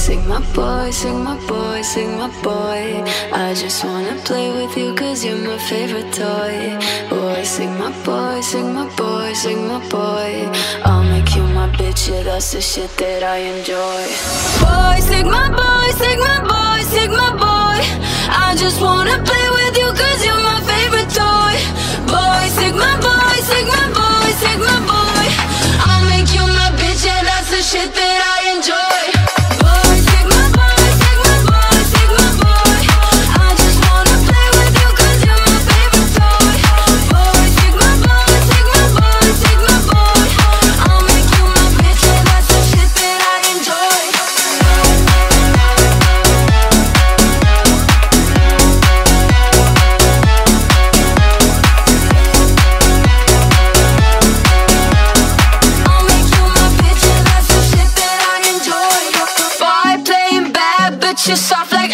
sing my boy, sing my boy, sing my boy. I just wanna play with you cause you're my favorite toy. Boy, sing my boy, sing my boy, sing my boy. I'll make you my bitch, yeah, that's the shit that I enjoy. Boy, sing my boy, sing my boy, sing my boy. I just wanna play with you cause you're my favorite toy. Boy, sing my boy, sing my boy, sing my boy. I'll make you my bitch, yeah, that's the shit that I enjoy. Boy, sing my boy, sing my boy, sing my boy. I just wanna play with you cause you're my favorite toy. Boy, sing my boy, sing my boy, sing my boy. I'll make you my bitch, yeah, that's the shit that I enjoy. You're soft like